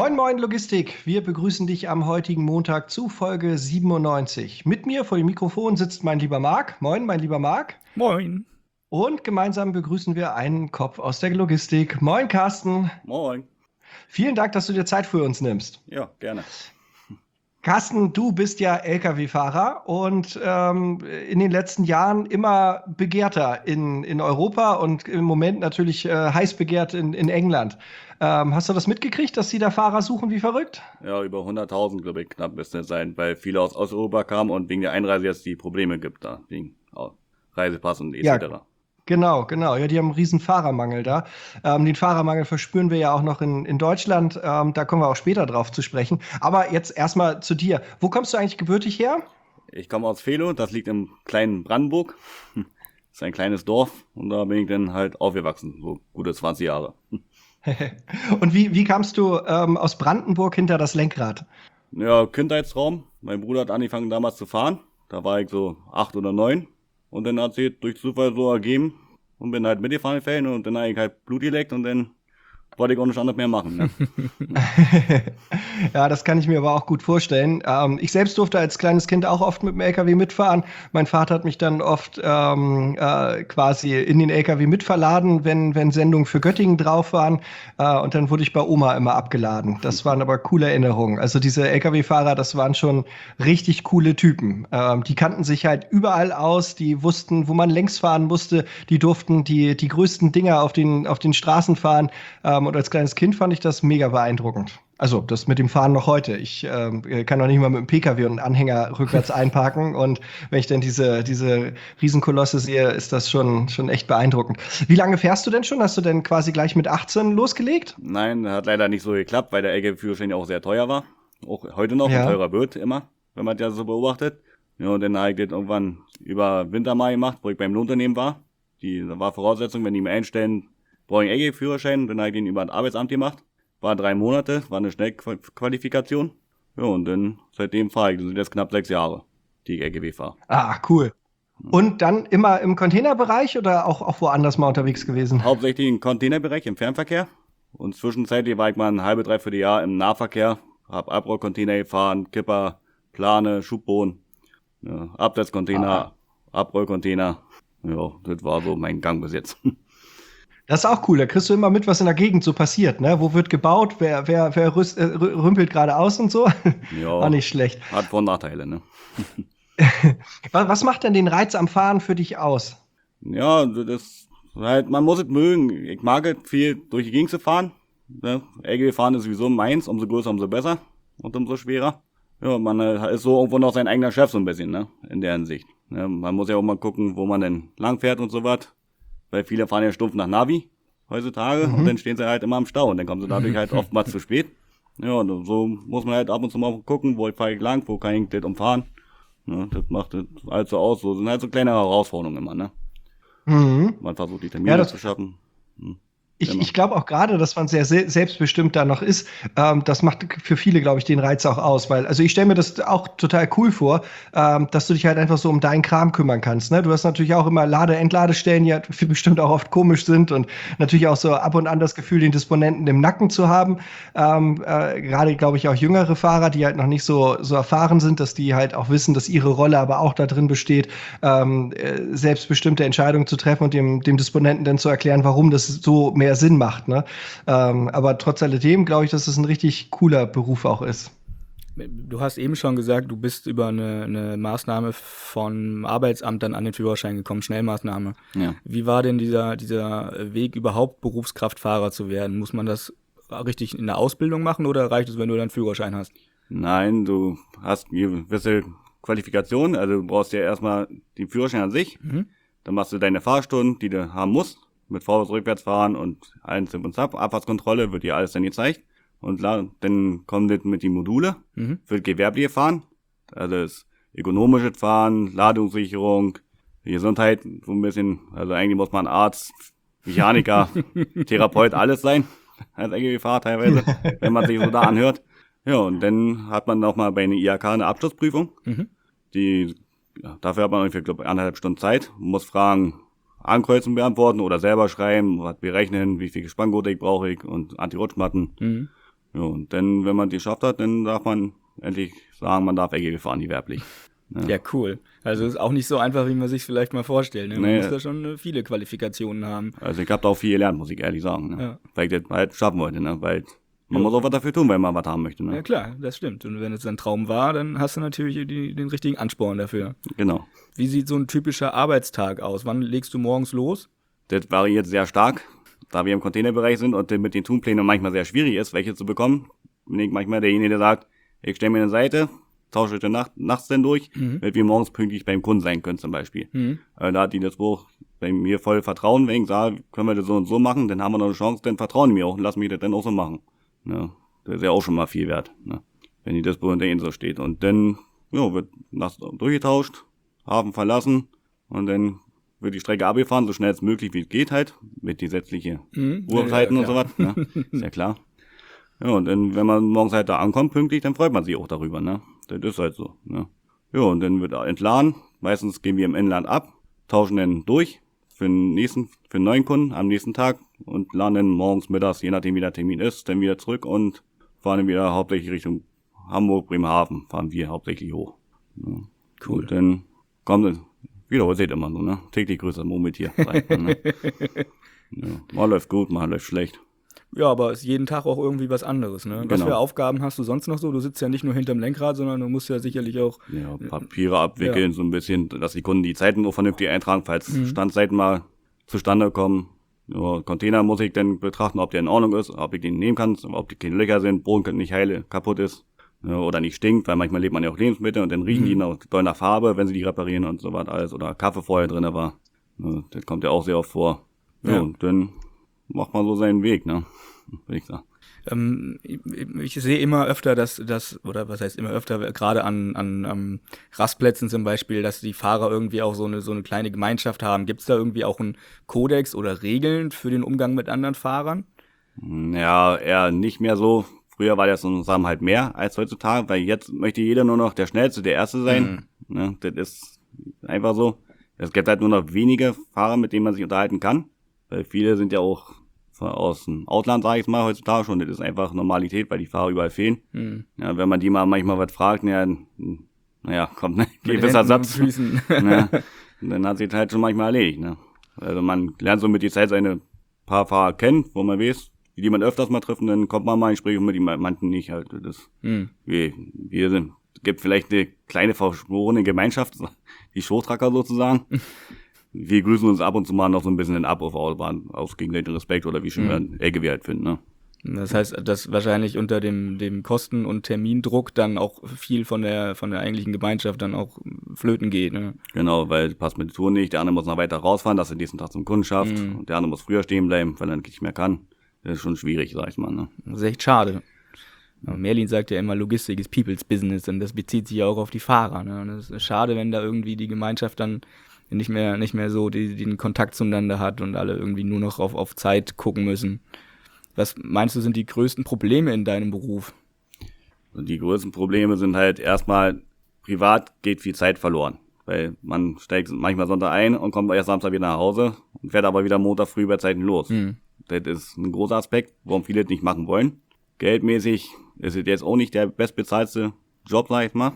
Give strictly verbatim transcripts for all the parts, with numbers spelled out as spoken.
Moin Moin Logistik, wir begrüßen dich am heutigen Montag zu Folge siebenundneunzig. Mit mir vor dem Mikrofon sitzt mein lieber Marc. Moin, mein lieber Marc. Moin. Und gemeinsam begrüßen wir einen Kopf aus der Logistik. Moin Carsten. Moin. Vielen Dank, dass du dir Zeit für uns nimmst. Ja, gerne. Carsten, du bist ja L K W-Fahrer und ähm, in den letzten Jahren immer begehrter in, in Europa und im Moment natürlich äh, heiß begehrt in, in England. Ähm, hast du das mitgekriegt, dass sie da Fahrer suchen wie verrückt? Ja, über hunderttausend, glaube ich, knapp müsste es sein, weil viele aus Osteuropa kamen und wegen der Einreise jetzt die Probleme gibt da, wegen Reisepass und et cetera. Ja. Genau, genau. Ja, die haben einen riesen Fahrermangel da. Ähm, den Fahrermangel verspüren wir ja auch noch in, in Deutschland. Ähm, da kommen wir auch später drauf zu sprechen. Aber jetzt erstmal zu dir. Wo kommst du eigentlich gebürtig her? Ich komme aus Velo, das liegt im kleinen Brandenburg. Das ist ein kleines Dorf und da bin ich dann halt aufgewachsen, so gute zwanzig Jahre. Und wie, wie kamst du ähm, aus Brandenburg hinter das Lenkrad? Ja, Kindheitstraum. Mein Bruder hat angefangen damals zu fahren. Da war ich so acht oder neun. Und dann hat sich durch Zufall so ergeben und bin halt mitgefahren in Ferien und dann habe ich halt Blut geleckt und dann wollte ich auch nichts anderes mehr machen. Ne? Ja, das kann ich mir aber auch gut vorstellen. Ähm, ich selbst durfte als kleines Kind auch oft mit dem L K W mitfahren. Mein Vater hat mich dann oft ähm, äh, quasi in den L K W mitverladen, wenn, wenn Sendungen für Göttingen drauf waren. Äh, und dann wurde ich bei Oma immer abgeladen. Das waren aber coole Erinnerungen. Also diese L K W-Fahrer, das waren schon richtig coole Typen. Ähm, die kannten sich halt überall aus. Die wussten, wo man längs fahren musste. Die durften die, die größten Dinger auf den, auf den Straßen fahren. Ähm, und als kleines Kind fand ich das mega beeindruckend. Also das mit dem Fahren noch heute. Ich äh, kann noch nicht mal mit dem Pkw und einem Anhänger rückwärts einparken. Und wenn ich dann diese, diese Riesenkolosse sehe, ist das schon, schon echt beeindruckend. Wie lange fährst du denn schon? Hast du denn quasi gleich mit achtzehn losgelegt? Nein, hat leider nicht so geklappt, weil der L K W-Führerschein ja auch sehr teuer war. Auch heute noch, Ja. und teurer wird immer, wenn man das so beobachtet. Ja, und dann habe ich das irgendwann über Winter mal gemacht, wo ich beim Lohnunternehmen war. Die war Voraussetzung, wenn die mir einstellen, brauche ich einen L K W-Führerschein, dann habe ich den über das Arbeitsamt gemacht. War drei Monate, war eine Schnellqualifikation. Ja, und dann seitdem fahre ich. Das sind jetzt knapp sechs Jahre, die ich L K W fahre. Ah, cool. Und dann immer im Containerbereich oder auch, auch woanders mal unterwegs gewesen? Hauptsächlich im Containerbereich, im Fernverkehr. Und zwischenzeitlich war ich mal ein halbe, dreiviertel Jahr im Nahverkehr. Hab Abrollcontainer gefahren, Kipper, Plane, Schubboden, ja, Absetzcontainer, Abrollcontainer. Ja, das war so mein Gang bis jetzt. Das ist auch cool, da kriegst du immer mit, was in der Gegend so passiert, ne? Wo wird gebaut, wer, wer, wer rüst, äh, rümpelt gerade aus und so. Ja, Auch nicht schlecht. hat Vor- und Nachteile, ne? Was, was macht denn den Reiz am Fahren für dich aus? Ja, das ist halt, man muss es mögen. Ich mag es viel durch die Gegend zu fahren. Ne? L K W fahren ist sowieso meins, umso größer, umso besser und umso schwerer. Ja, man äh, ist so irgendwo noch sein eigener Chef so ein bisschen, ne? In der Hinsicht. Ne? Man muss ja auch mal gucken, wo man denn lang fährt und so was. Weil viele fahren ja stumpf nach Navi heutzutage, mhm, und dann stehen sie halt immer im Stau und dann kommen sie dadurch halt oftmals zu spät. Ja, und so muss man halt ab und zu mal gucken, wo fahre ich lang, wo kann ich das umfahren. Ja, das macht das halt so aus. So sind halt so kleine Herausforderungen immer, ne? Mhm. Man versucht die Termine Ja, das- zu schaffen. Hm. Ich, Genau. ich glaube auch gerade, dass man sehr se selbstbestimmt da noch ist. Ähm, das macht für viele, glaube ich, den Reiz auch aus. Weil, also ich stelle mir das auch total cool vor, ähm, dass du dich halt einfach so um deinen Kram kümmern kannst. Ne? Du hast natürlich auch immer Lade-, Entladestellen, die halt bestimmt auch oft komisch sind und natürlich auch so ab und an das Gefühl, den Disponenten im Nacken zu haben. Ähm, äh, gerade, glaube ich, auch jüngere Fahrer, die halt noch nicht so, so erfahren sind, dass die halt auch wissen, dass ihre Rolle aber auch da drin besteht, ähm, äh, selbstbestimmte Entscheidungen zu treffen und dem, dem Disponenten dann zu erklären, warum das so mehr Sinn macht. Ne? Ähm, aber trotz alledem glaube ich, dass es ein richtig cooler Beruf auch ist. Du hast eben schon gesagt, du bist über eine, eine Maßnahme vom Arbeitsamt dann an den Führerschein gekommen, Schnellmaßnahme. Ja. Wie war denn dieser, dieser Weg, überhaupt Berufskraftfahrer zu werden? Muss man das richtig in der Ausbildung machen oder reicht es, wenn du deinen Führerschein hast? Nein, du hast gewisse Qualifikationen, also du brauchst ja erstmal den Führerschein an sich, Mhm. dann machst du deine Fahrstunden, die du haben musst, mit Vorwärts, rückwärts fahren und allen Zip und Zap, Abfahrtskontrolle, wird dir alles dann gezeigt. Und la- dann kommt das mit die Module, Mhm. wird gewerbliche Fahren, also das ökonomische Fahren, Ladungssicherung, Gesundheit, so ein bisschen, also eigentlich muss man Arzt, Mechaniker, Therapeut, alles sein, als L K W-Fahrer teilweise, wenn man sich so da anhört. Ja, und dann hat man noch mal bei einer I H K eine Abschlussprüfung, Mhm. die, ja, dafür hat man ungefähr, glaube ich, anderthalb Stunden Zeit, muss Fragen ankreuzen, beantworten oder selber schreiben, was berechnen, wie viel Spanngurte ich brauche ich und Anti-Rutschmatten. Mhm. Ja, und dann, wenn man die geschafft hat, dann darf man endlich sagen, man darf L K W fahren, die werblich. Ja. ja, cool. Also ist auch nicht so einfach, wie man sich vielleicht mal vorstellt. Ne? Man nee. muss da schon äh, viele Qualifikationen haben. Also ich habe da auch viel gelernt, muss ich ehrlich sagen. Ne? Ja. Weil ich das halt schaffen wollte, ne? Weil man ja. muss auch was dafür tun, wenn man was haben möchte. Ne? Ja klar, das stimmt. Und wenn es ein Traum war, dann hast du natürlich die, den richtigen Ansporn dafür. Genau. Wie sieht so ein typischer Arbeitstag aus? Wann legst du morgens los? Das variiert sehr stark, da wir im Containerbereich sind und mit den Tunplänen manchmal sehr schwierig ist, welche zu bekommen. Bin ich manchmal derjenige, der sagt, ich stelle mir eine Seite, tausche ich Nacht, nachts dann durch, mhm. damit wir morgens pünktlich beim Kunden sein können zum Beispiel. Mhm. Äh, da hat die das Buch bei mir voll Vertrauen, wenn ich sage, können wir das so und so machen, dann haben wir noch eine Chance, dann vertrauen die mir auch und lassen mich das dann auch so machen. Ja, das ist ja auch schon mal viel wert, ne? Wenn die das Buch hinter ihnen so steht. Und dann ja, wird nachts durchgetauscht, Hafen verlassen und dann wird die Strecke abgefahren, so schnell als möglich wie es geht halt, mit gesetzlichen mhm. Uhrzeiten ja, ja, und so was, ne? Ist ja klar. Ja, und dann, wenn man morgens halt da ankommt, pünktlich, dann freut man sich auch darüber, ne? Das ist halt so, ne? Ja, und dann wird entladen. Meistens gehen wir im Inland ab, tauschen dann durch für den nächsten, für den neuen Kunden am nächsten Tag und laden dann morgens, mittags, je nachdem wie der Termin ist, dann wieder zurück und fahren dann wieder hauptsächlich Richtung Hamburg, Bremerhaven, fahren wir hauptsächlich hoch. Ja. Cool. Und dann kommt, wiederholt seht immer so, ne? Täglich größer Murmeltier, sagt man, ne? Ja, mal läuft gut, mal läuft schlecht. Ja, aber ist jeden Tag auch irgendwie was anderes, ne? Was genau. für Aufgaben hast du sonst noch so? Du sitzt ja nicht nur hinterm Lenkrad, sondern du musst ja sicherlich auch... Ja, Papiere abwickeln, ja. so ein bisschen, dass die Kunden die Zeiten auch vernünftig eintragen, falls mhm. Standzeiten mal zustande kommen. Ja, Container muss ich dann betrachten, ob der in Ordnung ist, ob ich den nehmen kann, ob die keine Löcher sind, Boden nicht heile, kaputt ist, ja, oder nicht stinkt, weil manchmal lebt man ja auch Lebensmittel und dann riechen mhm. die noch doll nach Farbe, wenn sie die reparieren und so was alles, oder Kaffee vorher drin war. Ja, das kommt ja auch sehr oft vor. Ja, ja. Und dann macht man so seinen Weg, ne? Würde ich sagen. Ähm, ich, ich sehe immer öfter, dass das, oder was heißt immer öfter, gerade an, an, an Rastplätzen zum Beispiel, dass die Fahrer irgendwie auch so eine, so eine kleine Gemeinschaft haben. Gibt es da irgendwie auch einen Kodex oder Regeln für den Umgang mit anderen Fahrern? Ja, eher nicht mehr so. Früher war der Zusammenhalt mehr als heutzutage, weil jetzt möchte jeder nur noch der Schnellste, der Erste sein. Mhm. Ne, das ist einfach so. Es gibt halt nur noch wenige Fahrer, mit denen man sich unterhalten kann, weil viele sind ja auch aus dem Ausland, sage ich mal, heutzutage schon. Das ist einfach Normalität, weil die Fahrer überall fehlen. Mhm. Ja, wenn man die mal manchmal was fragt, naja, naja, kommt, ne, gewisser Satz. Ne, dann hat sich das halt schon manchmal erledigt, ne. Also man lernt so mit der Zeit seine paar Fahrer kennen, wo man weiß, die man öfters mal trifft, und dann kommt man mal in Gespräche mit manchen nicht halt. Das, mhm. wir, wir sind, gibt vielleicht eine kleine verschworene Gemeinschaft, die Showtrucker sozusagen. Wir grüßen uns ab und zu mal noch so ein bisschen ab auf Autobahn, aus gegenseitigen Respekt oder wie schon mhm. L K W halt finden, ne? Das heißt, dass wahrscheinlich unter dem, dem Kosten- und Termindruck dann auch viel von der, von der eigentlichen Gemeinschaft dann auch flöten geht, ne? Genau, weil passt mit der Tour nicht, der andere muss noch weiter rausfahren, dass er den nächsten Tag zum Kunden schafft, mhm. und der andere muss früher stehen bleiben, weil er nicht mehr kann. Das ist schon schwierig, sag ich mal, ne? Das ist echt schade. Aber Merlin sagt ja immer, Logistik ist People's Business, und das bezieht sich ja auch auf die Fahrer, ne? Und es ist schade, wenn da irgendwie die Gemeinschaft dann nicht mehr nicht mehr so die, den Kontakt zueinander hat und alle irgendwie nur noch auf, auf Zeit gucken müssen. Was meinst du, sind die größten Probleme in deinem Beruf? Die größten Probleme sind halt erstmal, privat geht viel Zeit verloren. Weil man steigt manchmal Sonntag ein und kommt erst Samstag wieder nach Hause und fährt aber wieder Montag früh bei Zeiten los. Mhm. Das ist ein großer Aspekt, warum viele das nicht machen wollen. Geldmäßig ist es jetzt auch nicht der bestbezahlste Job, sag ich mal.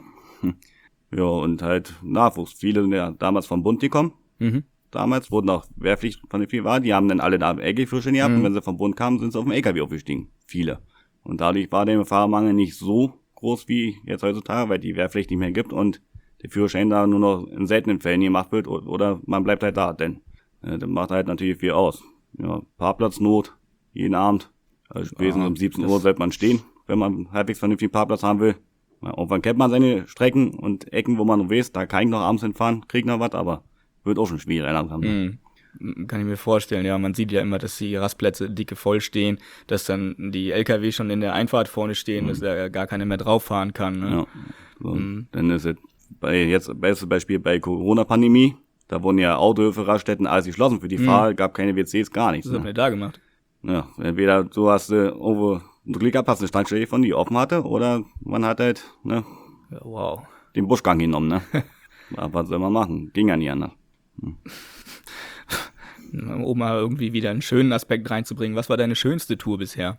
Ja, und halt Nachwuchs. Viele sind ja damals vom Bund gekommen. Mhm. Damals wurden auch Wehrpflicht von den vielen war. Die haben dann alle da L K W-Führerschein gehabt. Mhm. Und wenn sie vom Bund kamen, sind sie auf dem L K W aufgestiegen. Viele. Und dadurch war der Fahrermangel nicht so groß wie jetzt heutzutage, weil die Wehrpflicht nicht mehr gibt und der Führerschein da nur noch in seltenen Fällen gemacht wird. Oder man bleibt halt da, denn äh, das macht halt natürlich viel aus. Ja, Parkplatznot, jeden Abend. Also spätestens um siebzehn Uhr sollte man stehen, wenn man halbwegs vernünftigen Parkplatz haben will. Ja, irgendwann kennt man seine Strecken und Ecken, wo man noch weiß, da kann ich noch abends hinfahren, krieg noch was, aber wird auch schon schwierig langsam. Mhm. Kann ich mir vorstellen, ja, man sieht ja immer, dass die Rastplätze dicke voll stehen, dass dann die L K W schon in der Einfahrt vorne stehen, mhm. dass da gar keiner mehr drauf fahren kann. Ne? Ja, so, mhm. Dann ist es bei, jetzt, bestes Beispiel bei Corona-Pandemie, da wurden ja Autohöfe, Raststätten, alles geschlossen für die mhm. Fahrer, gab keine W Cs, gar nichts. Was habt ihr da gemacht? Ja, entweder so hast du irgendwo ein Glück gehabt, hast eine Tankstelle von die offen hatte, oder man hat halt, ne, ja, wow. den Buschgang genommen, ne. Was soll man machen? Ging ja nicht anders. Hm. Um mal irgendwie wieder einen schönen Aspekt reinzubringen, was war deine schönste Tour bisher?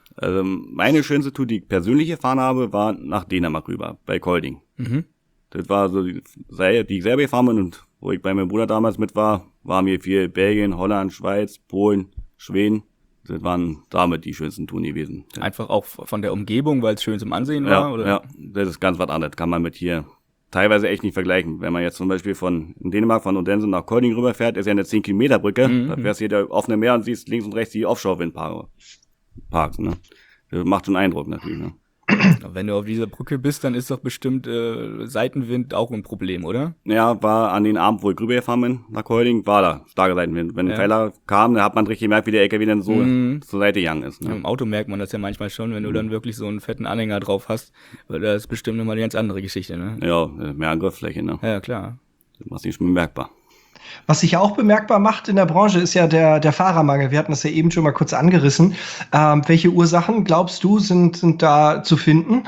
Also meine schönste Tour, die ich persönlich gefahren habe, war nach Dänemark rüber, bei Kolding. Mhm. Das war so die, die ich selber gefahren bin und wo ich bei meinem Bruder damals mit war, waren wir viel Belgien, Holland, Schweiz, Polen, Schweden. Das waren damit die schönsten Touren gewesen. Einfach auch von der Umgebung, weil es schön zum Ansehen ja, war? Oder? Ja, das ist ganz was anderes. Kann man mit hier teilweise echt nicht vergleichen. Wenn man jetzt zum Beispiel von in Dänemark von Odense nach Kolding rüberfährt, ist ja eine zehn Kilometer Brücke. Mhm. Da fährst du hier der offene Meer und siehst links und rechts die Offshore-Windparks. Ne? Das macht schon Eindruck natürlich. Ne? Wenn du auf dieser Brücke bist, dann ist doch bestimmt äh, Seitenwind auch ein Problem, oder? Ja, war an den Abend, wo ich rübergefahren bin nach Kolding, war da starker Seitenwind. Wenn ja. ein Fehler kam, dann hat man richtig gemerkt, wie der L K W dann so mhm. zur Seite gegangen ist. Ne? Ja, im Auto merkt man das ja manchmal schon, wenn du mhm. dann wirklich so einen fetten Anhänger drauf hast, weil das ist bestimmt nochmal eine ganz andere Geschichte, ne? Ja, mehr Angriffsfläche, ne? Ja, klar. Das macht sich schon bemerkbar. Was sich auch bemerkbar macht in der Branche, ist ja der, der Fahrermangel. Wir hatten das ja eben schon mal kurz angerissen. Ähm, welche Ursachen, glaubst du, sind, sind da zu finden?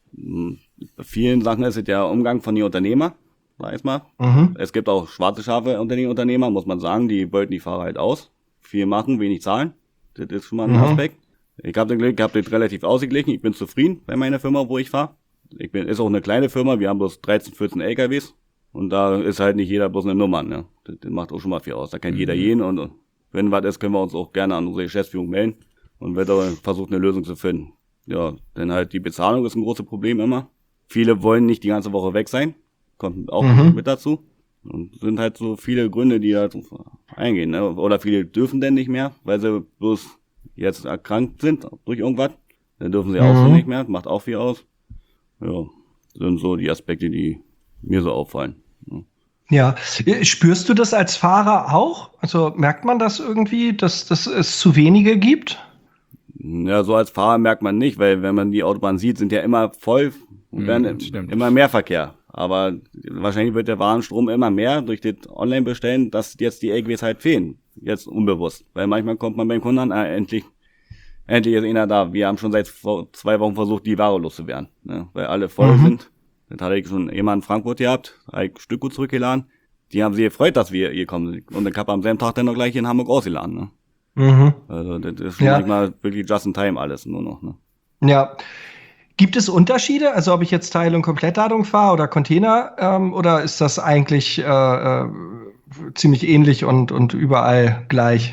Bei vielen Sachen ist es der Umgang von den Unternehmern, sag ich mal. Mhm. Es gibt auch schwarze Schafe unter den Unternehmern, muss man sagen, die beuten die Fahrer halt aus. Viel machen, wenig zahlen. Das ist schon mal ein mhm. Aspekt. Ich habe das Glück, ich habe das relativ ausgeglichen. Ich bin zufrieden bei meiner Firma, wo ich fahre. Ich bin, ist auch eine kleine Firma, wir haben bloß dreizehn, vierzehn L K Ws. Und da ist halt nicht jeder bloß eine Nummer, ne? Das, das macht auch schon mal viel aus. Da kennt mhm. jeder jeden und, und wenn was ist, können wir uns auch gerne an unsere Geschäftsführung melden und wird aber versucht, eine Lösung zu finden. Ja, denn halt die Bezahlung ist ein großes Problem immer. Viele wollen nicht die ganze Woche weg sein, kommt auch mhm. mit dazu. Und sind halt so viele Gründe, die halt eingehen, ne? Oder viele dürfen denn nicht mehr, weil sie bloß jetzt erkrankt sind durch irgendwas. Dann dürfen sie mhm. auch so nicht mehr, macht auch viel aus. Ja, sind so die Aspekte, die mir so auffallen. Ja, spürst du das als Fahrer auch? Also merkt man das irgendwie, dass, dass es zu wenige gibt? Ja, so als Fahrer merkt man nicht, weil wenn man die Autobahn sieht, sind ja immer voll und dann mm, immer mehr Verkehr. Aber wahrscheinlich wird der Warenstrom immer mehr durch das Online-Bestellen, dass jetzt die L K Ws halt fehlen. Jetzt unbewusst. Weil manchmal kommt man beim Kunden an, ah, endlich, endlich ist einer da. Wir haben schon seit zwei Wochen versucht, die Ware loszuwerden, ne? Weil alle voll mhm. sind. Das hatte ich schon jemand in Frankfurt gehabt, habe ich Stückgut zurückgeladen. Die haben sich gefreut, dass wir hier kommen. Und dann habe am selben Tag dann noch gleich hier in Hamburg ausgeladen. Ne? Mhm. Also das ist schon ja. manchmal wirklich just in time alles nur noch. Ne? Ja. Gibt es Unterschiede? Also ob ich jetzt Teil- und Komplettladung fahre oder Container, ähm, oder ist das eigentlich äh, äh, ziemlich ähnlich und, und überall gleich?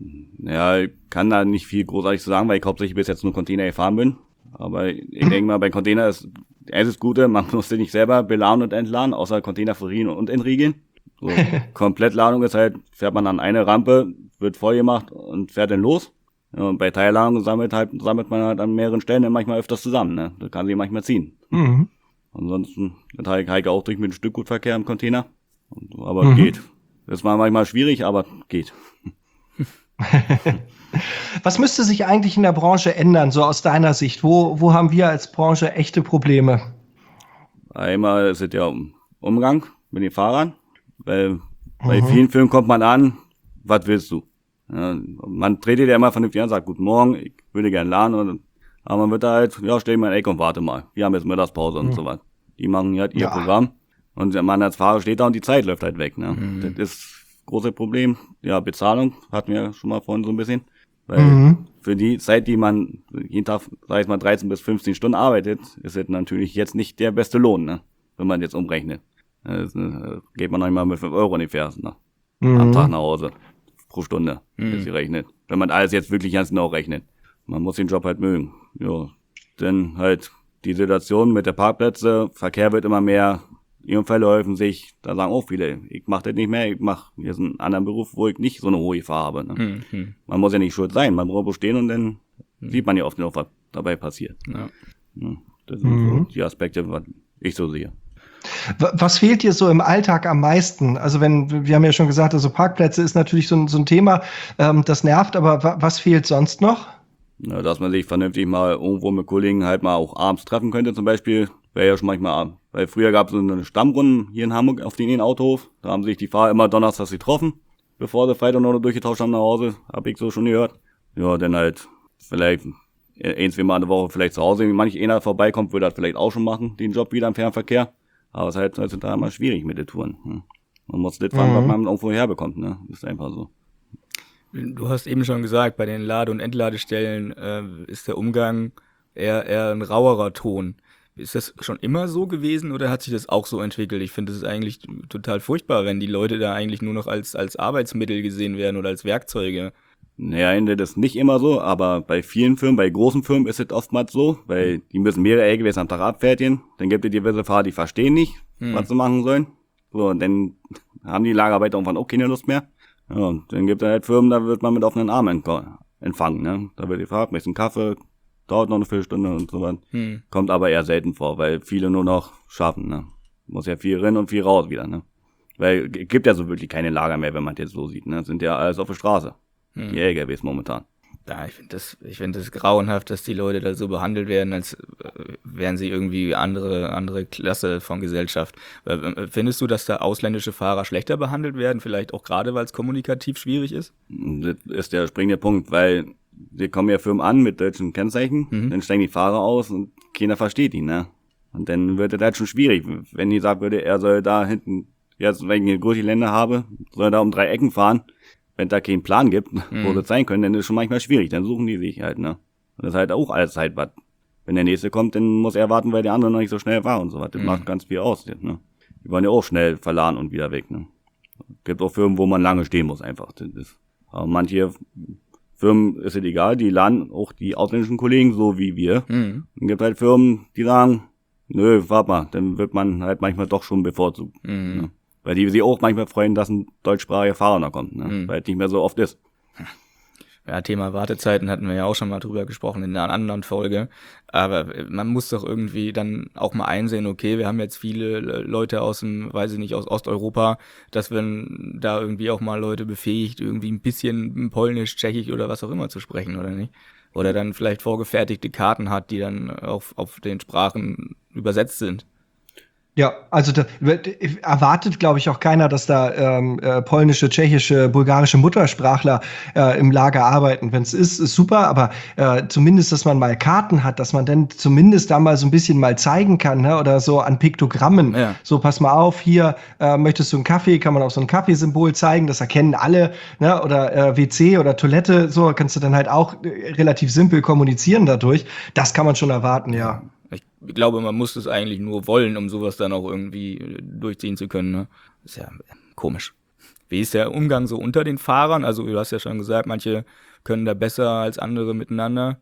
Ja, ich kann da nicht viel großartig zu sagen, weil ich hauptsächlich bis jetzt nur Container gefahren bin. Aber ich denke mal, bei Container ist erst das Gute, man muss den nicht selber beladen und entladen, außer Container verriegeln und entriegeln. So, Komplettladung ist halt, fährt man an eine Rampe, wird voll gemacht und fährt dann los. Ja, und bei Teilladung sammelt halt, sammelt man halt an mehreren Stellen dann manchmal öfters zusammen, ne? Das kann sich manchmal ziehen. Mhm. Ansonsten, das habe ich auch durch mit dem Stückgutverkehr im Container. Und, aber mhm. geht. Das war manchmal schwierig, aber geht. Was müsste sich eigentlich in der Branche ändern, so aus deiner Sicht? Wo, wo haben wir als Branche echte Probleme? Einmal ist es ja um Umgang mit den Fahrern, weil mhm. bei vielen Filmen kommt man an, was willst du? Ja, man tretet ja immer vernünftig an, sagt, guten Morgen, ich würde gerne laden, und, aber man wird da halt, ja, stell dich mal in Ecke und warte mal. Wir haben jetzt Mittagspause mhm. und so was. Die machen halt ihr ja. Programm und man als Fahrer steht da und die Zeit läuft halt weg. Ne? Mhm. Das ist das große Problem. Ja, Bezahlung hatten wir schon mal vorhin so ein bisschen. Weil mhm. für die Zeit, die man jeden Tag, sag ich mal, dreizehn bis fünfzehn Stunden arbeitet, ist es natürlich jetzt nicht der beste Lohn, ne? Wenn man jetzt umrechnet. Das, äh, geht man noch mal mit fünf Euro ungefähr, ne? Mhm. Am Tag nach Hause. Pro Stunde, mhm. bis sie rechnet. Wenn man alles jetzt wirklich ganz genau rechnet. Man muss den Job halt mögen. Ja. Dann halt die Situation mit der Parkplätze, Verkehr wird immer mehr, die Unfälle häufen sich, da sagen auch viele, ich mach das nicht mehr, ich mach jetzt einen anderen Beruf, wo ich nicht so eine hohe Gefahr habe. Ne? Mhm. Man muss ja nicht schuld sein, man braucht stehen und dann mhm. sieht man ja oft noch, was dabei passiert. Ja. Ja, das sind mhm. so die Aspekte, was ich so sehe. Was fehlt dir so im Alltag am meisten? Also wenn, wir haben ja schon gesagt, also Parkplätze ist natürlich so ein, so ein Thema, ähm, das nervt, aber wa- was fehlt sonst noch? Ja, dass man sich vernünftig mal irgendwo mit Kollegen halt mal auch abends treffen könnte zum Beispiel, wäre ja schon manchmal, weil früher gab es so eine Stammrunde hier in Hamburg auf den Innenautohof, da haben sich die Fahrer immer donnerstags getroffen, bevor sie Freitag noch durchgetauscht haben nach Hause, hab ich so schon gehört. Ja, dann halt vielleicht ein, zwei Mal eine Woche vielleicht zu Hause, wenn manch einer vorbeikommt, würde das vielleicht auch schon machen, den Job wieder im Fernverkehr. Aber es ist halt heutzutage immer schwierig mit den Touren. Hm. Man muss das fahren, mhm. was man irgendwo herbekommt, ne? Das ist einfach so. Du hast eben schon gesagt, bei den Lade- und Entladestellen äh, ist der Umgang eher, eher ein rauerer Ton. Ist das schon immer so gewesen oder hat sich das auch so entwickelt? Ich finde, es ist eigentlich total furchtbar, wenn die Leute da eigentlich nur noch als, als Arbeitsmittel gesehen werden oder als Werkzeuge. Naja, das ist nicht immer so, aber bei vielen Firmen, bei großen Firmen ist es oftmals so, weil die müssen mehrere L K Ws am Tag abfertigen. Dann gibt es gewisse Fahrer, die verstehen nicht, hm. was sie machen sollen. So, und dann haben die Lagerarbeiter irgendwann auch keine Lust mehr. Ja, und dann gibt es halt Firmen, da wird man mit offenen Armen empfangen. Ne? Da wird gefragt, möchtest du einen Kaffee? Dauert noch eine Viertelstunde und so was. Hm. Kommt aber eher selten vor, weil viele nur noch schaffen, ne. Muss ja viel rein und viel raus wieder, ne. Weil es gibt ja so wirklich keine Lager mehr, wenn man das jetzt so sieht, ne. Sind ja alles auf der Straße. Hm. Die L K Ws momentan. Ja, ich finde das, ich finde das grauenhaft, dass die Leute da so behandelt werden, als äh, wären sie irgendwie andere, andere Klasse von Gesellschaft. Äh, findest du, dass da ausländische Fahrer schlechter behandelt werden? Vielleicht auch gerade, weil es kommunikativ schwierig ist? Das ist der springende Punkt, weil wir kommen ja Firmen an mit deutschen Kennzeichen, mhm. dann steigen die Fahrer aus und keiner versteht ihn, ne? Und dann wird es halt schon schwierig, wenn die sagt würde, er soll da hinten, jetzt wenn ich eine große Länder habe, soll er da um drei Ecken fahren. Wenn da keinen Plan gibt, mhm. wo das sein können, dann ist es schon manchmal schwierig, dann suchen die sich halt, ne? Und das ist halt auch alles halt was. Wenn der Nächste kommt, dann muss er warten, weil der andere noch nicht so schnell war und so was. Das mhm. macht ganz viel aus, ne? Die wollen ja auch schnell verladen und wieder weg, ne? Gibt auch Firmen, wo man lange stehen muss einfach. Das ist, aber manche Firmen ist es egal, die laden auch die ausländischen Kollegen so wie wir. Mhm. Dann gibt halt Firmen, die sagen, nö, warte mal, dann wird man halt manchmal doch schon bevorzugt. Mhm. Ne? Weil die sich auch manchmal freuen, dass ein deutschsprachiger Fahrer noch kommt, ne? Mhm. Weil es nicht mehr so oft ist. Ja, Thema Wartezeiten hatten wir ja auch schon mal drüber gesprochen in einer anderen Folge. Aber man muss doch irgendwie dann auch mal einsehen, okay, wir haben jetzt viele Leute aus dem, weiß ich nicht, aus Osteuropa, dass wenn da irgendwie auch mal Leute befähigt, irgendwie ein bisschen Polnisch, Tschechisch oder was auch immer zu sprechen, oder nicht? Oder dann vielleicht vorgefertigte Karten hat, die dann auf, auf den Sprachen übersetzt sind. Ja, also da erwartet, glaube ich, auch keiner, dass da ähm, äh, polnische, tschechische, bulgarische Muttersprachler äh, im Lager arbeiten. Wenn es ist, ist super, aber äh, zumindest, dass man mal Karten hat, dass man dann zumindest da mal so ein bisschen mal zeigen kann, ne? Oder so an Piktogrammen. Ja. So, pass mal auf, hier äh, möchtest du einen Kaffee, kann man auch so ein Kaffeesymbol zeigen, das erkennen alle, ne? Oder äh, W C oder Toilette, so kannst du dann halt auch äh, relativ simpel kommunizieren dadurch. Das kann man schon erwarten, ja. Ich glaube, man muss es eigentlich nur wollen, um sowas dann auch irgendwie durchziehen zu können. Ne? Ist ja komisch. Wie ist der Umgang so unter den Fahrern? Also du hast ja schon gesagt, manche können da besser als andere miteinander.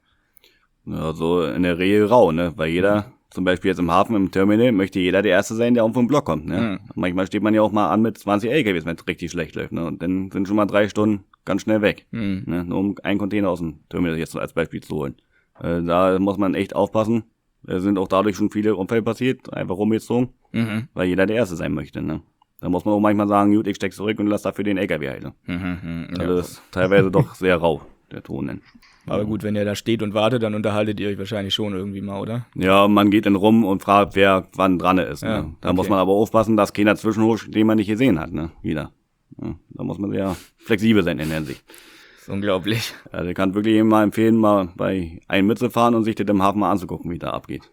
Ja, so in der Regel rau, ne? Weil jeder, mhm. zum Beispiel jetzt im Hafen, im Terminal, möchte jeder der Erste sein, der auf den Block kommt. Ne? Mhm. Manchmal steht man ja auch mal an mit zwanzig L K Ws, wenn es richtig schlecht läuft. Ne? Und dann sind schon mal drei Stunden ganz schnell weg. Mhm. Ne? Nur um einen Container aus dem Terminal jetzt als Beispiel zu holen. Äh, da muss man echt aufpassen. Da sind auch dadurch schon viele Unfälle passiert, einfach rumgezogen, mhm. weil jeder der Erste sein möchte, ne? Da muss man auch manchmal sagen, gut, ich steck zurück und lass dafür den L K W halten. Mhm, also ja. Das ist teilweise doch sehr rau, der Ton. Ne? Aber gut, wenn ihr da steht und wartet, dann unterhaltet ihr euch wahrscheinlich schon irgendwie mal, oder? Ja, man geht dann rum und fragt, wer wann dran ist. Ja, ne? Da okay. muss man aber aufpassen, dass keiner zwischenholt, den man nicht gesehen hat, ne? Wieder. Ja, da muss man sehr flexibel sein in der Hinsicht. Unglaublich. Also ich kann wirklich mal empfehlen, mal bei einem mitzufahren und sich das im Hafen mal anzugucken, wie da abgeht.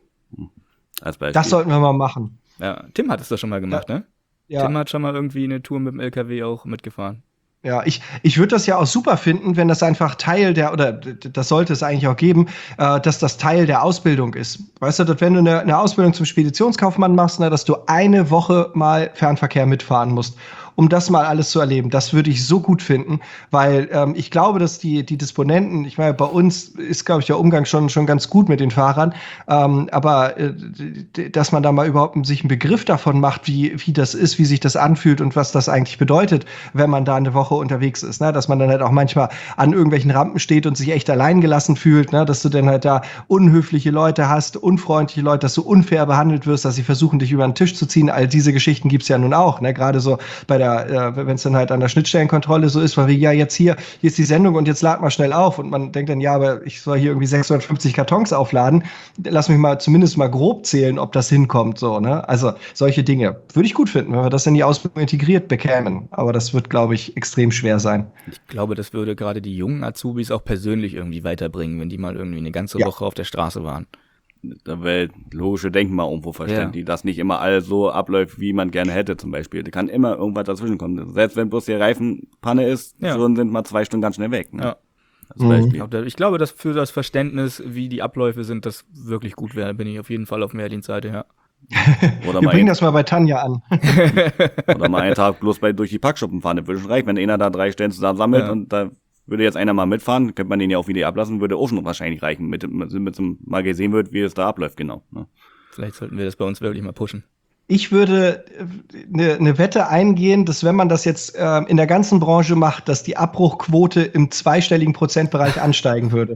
Als Beispiel. Das sollten wir mal machen. Ja, Tim hat es doch schon mal gemacht, ja. ne? Ja. Tim hat schon mal irgendwie eine Tour mit dem L K W auch mitgefahren. Ja, ich, ich würde das ja auch super finden, wenn das einfach Teil der, oder das sollte es eigentlich auch geben, äh, dass das Teil der Ausbildung ist. Weißt du, dass wenn du eine, eine Ausbildung zum Speditionskaufmann machst, ne, dass du eine Woche mal Fernverkehr mitfahren musst, um das mal alles zu erleben. Das würde ich so gut finden, weil ähm, ich glaube, dass die, die Disponenten, ich meine, bei uns ist, glaube ich, der Umgang schon, schon ganz gut mit den Fahrern, ähm, aber äh, dass man da mal überhaupt sich einen Begriff davon macht, wie, wie das ist, wie sich das anfühlt und was das eigentlich bedeutet, wenn man da eine Woche unterwegs ist, ne? Dass man dann halt auch manchmal an irgendwelchen Rampen steht und sich echt allein gelassen fühlt, ne? Dass du dann halt da unhöfliche Leute hast, unfreundliche Leute, dass du unfair behandelt wirst, dass sie versuchen, dich über den Tisch zu ziehen. All diese Geschichten gibt's ja nun auch, ne? Gerade so bei der, äh, wenn es dann halt an der Schnittstellenkontrolle so ist, weil wir, ja, jetzt hier, hier ist die Sendung und jetzt lad mal schnell auf und man denkt dann, ja, aber ich soll hier irgendwie sechshundertfünfzig Kartons aufladen, lass mich mal zumindest mal grob zählen, ob das hinkommt, so, ne? Also solche Dinge würde ich gut finden, wenn wir das in die Ausbildung integriert bekämen, aber das wird, glaube ich, extrem schwer sein. Ich glaube, das würde gerade die jungen Azubis auch persönlich irgendwie weiterbringen, wenn die mal irgendwie eine ganze ja. Woche auf der Straße waren. der Welt logische Denken mal irgendwo verständlich, ja. Dass nicht immer alles so abläuft, wie man gerne hätte zum Beispiel. Da kann immer irgendwas dazwischen kommen. Selbst wenn bloß die Reifenpanne ist, ja. So sind mal zwei Stunden ganz schnell weg. Ne? Ja. Als Beispiel. Mhm. Ich glaube, dass für das Verständnis, wie die Abläufe sind, das wirklich gut wäre. Bin ich auf jeden Fall auf Merlins Seite, ja. Oder Wir bringen das mal bei Tanja an. Oder mal einen Tag bloß bei durch die Packschuppen fahren. Das würde schon reichen, wenn einer da drei Stellen zusammen sammelt, ja. Und da würde jetzt einer mal mitfahren, könnte man den ja auch wieder ablassen, würde auch schon wahrscheinlich reichen, mit, mit, mit so mal gesehen wird, wie es da abläuft, genau. Ne? Vielleicht sollten wir das bei uns wirklich mal pushen. Ich würde eine, eine Wette eingehen, dass wenn man das jetzt äh, in der ganzen Branche macht, dass die Abbruchquote im zweistelligen Prozentbereich ansteigen würde.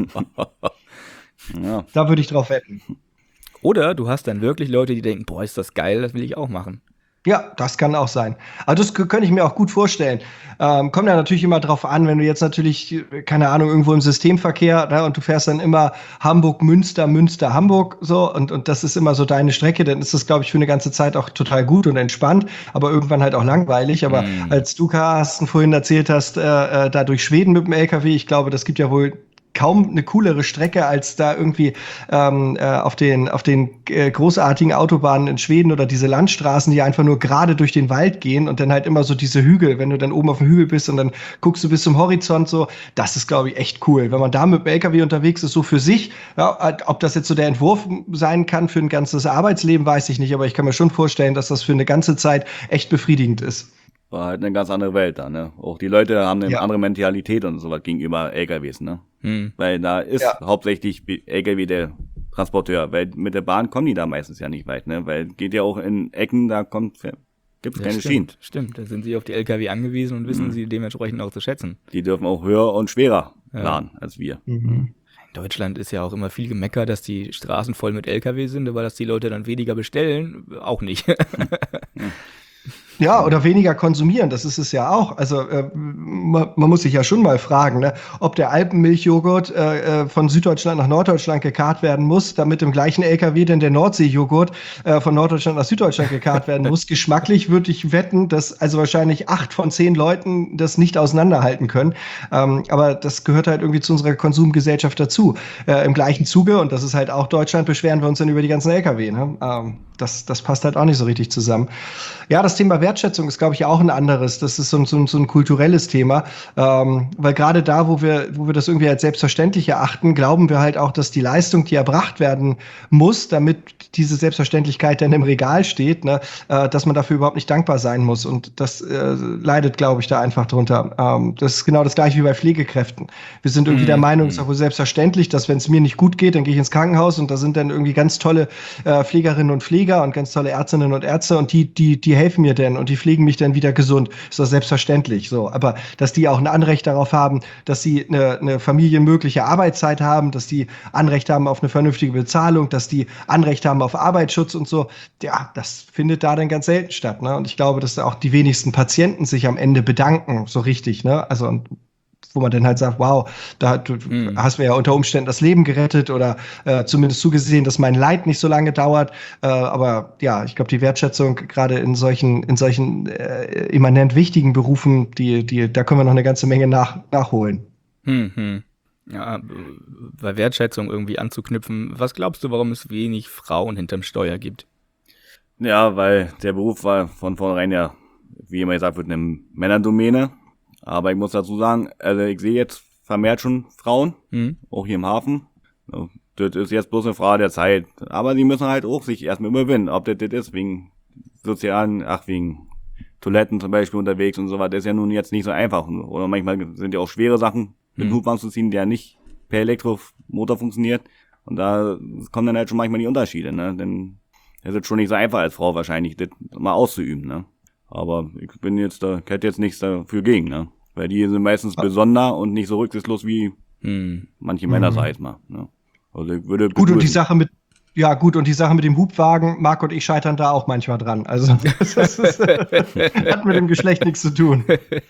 Ja. Da würde ich drauf wetten. Oder du hast dann wirklich Leute, die denken, boah, ist das geil, das will ich auch machen. Ja, das kann auch sein. Also das könnte ich mir auch gut vorstellen. Ähm, kommt ja natürlich immer drauf an, wenn du jetzt natürlich, keine Ahnung, irgendwo im Systemverkehr, ne, und du fährst dann immer Hamburg, Münster, Münster, Hamburg, so, und, und das ist immer so deine Strecke, dann ist das, glaube ich, für eine ganze Zeit auch total gut und entspannt, aber irgendwann halt auch langweilig. Aber mm. als du, Carsten, vorhin erzählt hast, äh, äh, da durch Schweden mit dem L K W, ich glaube, das gibt ja wohl kaum eine coolere Strecke, als da irgendwie ähm, äh, auf den auf den äh, großartigen Autobahnen in Schweden oder diese Landstraßen, die einfach nur gerade durch den Wald gehen und dann halt immer so diese Hügel, wenn du dann oben auf dem Hügel bist und dann guckst du bis zum Horizont so, das ist, glaube ich, echt cool. Wenn man da mit dem L K W unterwegs ist, so für sich, ja, ob das jetzt so der Entwurf sein kann für ein ganzes Arbeitsleben, weiß ich nicht, aber ich kann mir schon vorstellen, dass das für eine ganze Zeit echt befriedigend ist. War halt eine ganz andere Welt da, ne? Auch die Leute haben eine ja. andere Mentalität und sowas gegenüber L K Ws, ne? Hm. Weil da ist ja. hauptsächlich L K W der Transporteur, weil mit der Bahn kommen die da meistens ja nicht weit, ne? Weil geht ja auch in Ecken, da kommt, gibt's ja, keine stimmt, Schienen. Stimmt, da sind sie auf die L K W angewiesen und wissen hm. sie dementsprechend auch zu schätzen. Die dürfen auch höher und schwerer ja. laden als wir. Mhm. In Deutschland ist ja auch immer viel gemeckert, dass die Straßen voll mit L K W sind, aber dass die Leute dann weniger bestellen, auch nicht. ja. Ja, oder weniger konsumieren, das ist es ja auch. Also äh, man, man muss sich ja schon mal fragen, ne, ob der Alpenmilchjoghurt äh, von Süddeutschland nach Norddeutschland gekarrt werden muss, damit im gleichen L K W denn der Nordseejoghurt äh, von Norddeutschland nach Süddeutschland gekarrt werden muss. Geschmacklich würde ich wetten, dass also wahrscheinlich acht von zehn Leuten das nicht auseinanderhalten können. Ähm, aber das gehört halt irgendwie zu unserer Konsumgesellschaft dazu. Äh, Im gleichen Zuge, und das ist halt auch Deutschland, beschweren wir uns dann über die ganzen L K W. Ne? Ähm, das, das passt halt auch nicht so richtig zusammen. Ja, das Thema Wertschätzung ist, glaube ich, auch ein anderes. Das ist so ein, so ein, so ein kulturelles Thema. Ähm, weil gerade da, wo wir, wo wir das irgendwie als selbstverständlich erachten, glauben wir halt auch, dass die Leistung, die erbracht werden muss, damit diese Selbstverständlichkeit dann im Regal steht, ne, äh, dass man dafür überhaupt nicht dankbar sein muss. Und das äh, leidet, glaube ich, da einfach drunter. Ähm, das ist genau das Gleiche wie bei Pflegekräften. Wir sind irgendwie mm, der Meinung, es mm. ist auch wohl selbstverständlich, dass wenn es mir nicht gut geht, dann gehe ich ins Krankenhaus und da sind dann irgendwie ganz tolle äh, Pflegerinnen und Pfleger und ganz tolle Ärztinnen und Ärzte und die, die, die helfen mir denn und die pflegen mich dann wieder gesund. Ist das selbstverständlich so. Aber dass die auch ein Anrecht darauf haben, dass sie eine, eine familienmögliche Arbeitszeit haben, dass die Anrecht haben auf eine vernünftige Bezahlung, dass die Anrecht haben auf Arbeitsschutz und so, ja, das findet da dann ganz selten statt. Ne? Und ich glaube, dass da auch die wenigsten Patienten sich am Ende bedanken, so richtig. Ne? Also wo man dann halt sagt, wow, da du, mm. hast mir ja unter Umständen das Leben gerettet oder äh, zumindest zugesehen, dass mein Leid nicht so lange dauert. Äh, aber ja, ich glaube, die Wertschätzung gerade in solchen, in solchen äh, immanent wichtigen Berufen, die, die, da können wir noch eine ganze Menge nach, nachholen. Mhm. Ja, bei Wertschätzung irgendwie anzuknüpfen. Was glaubst du, warum es wenig Frauen hinterm Steuer gibt? Ja, weil der Beruf war von vornherein ja, wie immer gesagt wird, eine Männerdomäne. Aber ich muss dazu sagen, also ich sehe jetzt vermehrt schon Frauen, mhm. auch hier im Hafen. Das ist jetzt bloß eine Frage der Zeit. Aber die müssen halt auch sich erstmal überwinden. Ob das das ist, wegen sozialen, ach, wegen Toiletten zum Beispiel unterwegs und so weiter, das ist ja nun jetzt nicht so einfach. Oder manchmal sind ja auch schwere Sachen, mit mhm. Hubwagen zu ziehen, der nicht per Elektromotor funktioniert. Und da kommen dann halt schon manchmal die Unterschiede, ne? Denn es ist schon nicht so einfach als Frau wahrscheinlich, das mal auszuüben, ne? Aber ich bin jetzt da, hätte jetzt nichts dafür gegen, ne? Weil die sind meistens ah. besonder und nicht so rücksichtslos wie hm. manche Männer, hm. sag ich mal, ne? Also ich würde gut, und die Sache mit, ja gut, und die Sache mit dem Hubwagen, Marc und ich scheitern da auch manchmal dran. Also das, das ist, hat mit dem Geschlecht nichts zu tun.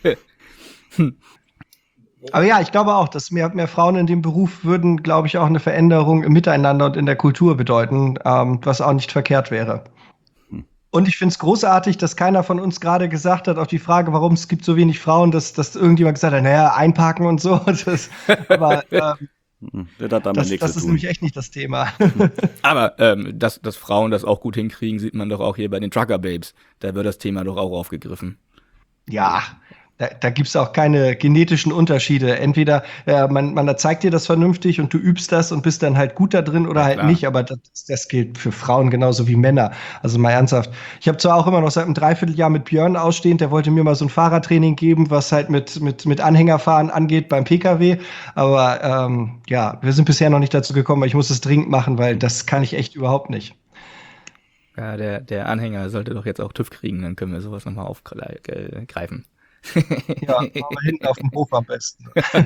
Aber ja, ich glaube auch, dass mehr, mehr Frauen in dem Beruf würden, glaube ich, auch eine Veränderung im Miteinander und in der Kultur bedeuten, ähm, was auch nicht verkehrt wäre. Und ich finde es großartig, dass keiner von uns gerade gesagt hat, auf die Frage, warum es gibt so wenig Frauen, dass, dass irgendjemand gesagt hat, naja, einparken und so. Das, aber ähm, Das hat damit Das, nichts das zu ist tun. nämlich echt nicht das Thema. Aber ähm, dass, dass Frauen das auch gut hinkriegen, sieht man doch auch hier bei den Trucker Babes. Da wird das Thema doch auch aufgegriffen. Ja, da, da gibt es auch keine genetischen Unterschiede. Entweder äh, man, man zeigt dir das vernünftig und du übst das und bist dann halt gut da drin oder Ja, halt klar. nicht. Aber das, das gilt für Frauen genauso wie Männer. Also mal ernsthaft. Ich habe zwar auch immer noch seit einem Dreivierteljahr mit Björn ausstehend, der wollte mir mal so ein Fahrradtraining geben, was halt mit, mit, mit Anhängerfahren angeht beim P K W. Aber ähm, ja, wir sind bisher noch nicht dazu gekommen, aber ich muss es dringend machen, weil das kann ich echt überhaupt nicht. Ja, der, der Anhänger sollte doch jetzt auch TÜV kriegen, dann können wir sowas nochmal aufgreifen. Ja, machen wir hinten auf dem Hof am besten.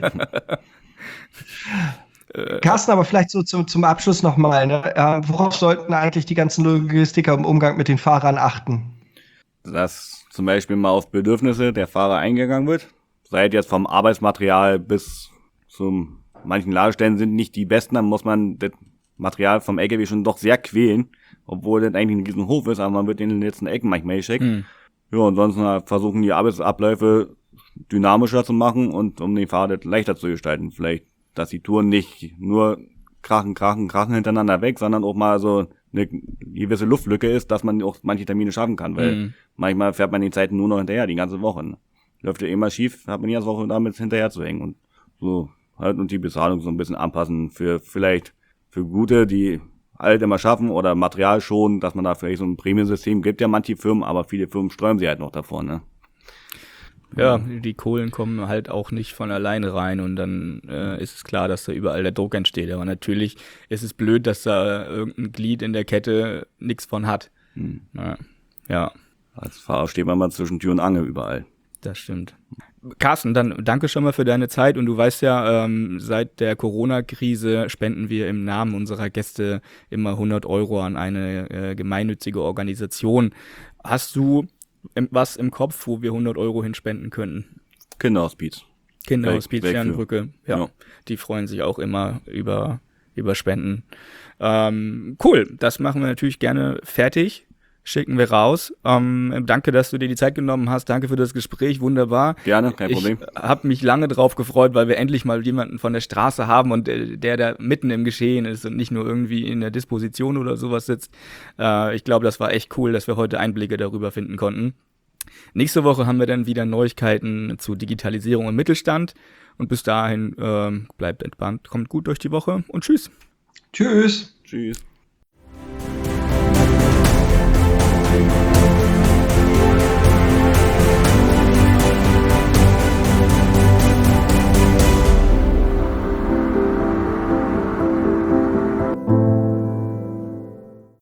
Carsten, aber vielleicht so zum, zum Abschluss nochmal. Ne? Äh, worauf sollten eigentlich die ganzen Logistiker im Umgang mit den Fahrern achten? Dass zum Beispiel mal auf Bedürfnisse der Fahrer eingegangen wird. Sei es jetzt vom Arbeitsmaterial bis zum, manchen Ladestellen sind nicht die besten, dann muss man das Material vom L K W schon doch sehr quälen, obwohl das eigentlich ein riesen Hof ist, aber man wird in den letzten Ecken manchmal geschickt. Hm. Ja, ansonsten versuchen die Arbeitsabläufe dynamischer zu machen und um den Fahrer das leichter zu gestalten. Vielleicht, dass die Touren nicht nur krachen, krachen, krachen hintereinander weg, sondern auch mal so eine gewisse Luftlücke ist, dass man auch manche Termine schaffen kann, weil Mhm. manchmal fährt man die Zeiten nur noch hinterher, die ganze Woche. Ne? Läuft ja immer schief, hat man die ganze Woche damit hinterher zu hängen und so halt und die Bezahlung so ein bisschen anpassen für vielleicht für Gute, die halt immer schaffen oder Material schon, dass man da vielleicht so ein Prämiensystem gibt ja manche Firmen, aber viele Firmen sträuben sie halt noch davor, ne? Ja, die Kohlen kommen halt auch nicht von alleine rein und dann äh, ist es klar, dass da überall der Druck entsteht. Aber natürlich ist es blöd, dass da irgendein Glied in der Kette nichts von hat. Hm. Ja, ja, Als Fahrer steht man mal zwischen Tür und Angel überall. das stimmt. Carsten, dann danke schon mal für deine Zeit und du weißt ja, ähm, seit der Corona-Krise spenden wir im Namen unserer Gäste immer hundert Euro an eine äh, gemeinnützige Organisation. Hast du im, was im Kopf, wo wir hundert Euro hinspenden könnten? Kinderhospiz. Kinderhospiz, Weg- Fernbrücke, ja, Ja. die freuen sich auch immer über, über Spenden. Ähm, cool, das machen wir natürlich gerne fertig. Schicken wir raus. Ähm, danke, dass du dir die Zeit genommen hast. Danke für das Gespräch. Wunderbar. Gerne, kein Problem. Ich habe mich lange drauf gefreut, weil wir endlich mal jemanden von der Straße haben und äh, der da mitten im Geschehen ist und nicht nur irgendwie in der Disposition oder sowas sitzt. Äh, ich glaube, das war echt cool, dass wir heute Einblicke darüber finden konnten. Nächste Woche haben wir dann wieder Neuigkeiten zu Digitalisierung und Mittelstand. Und bis dahin ähm, bleibt entspannt, kommt gut durch die Woche und tschüss. Tschüss. Tschüss.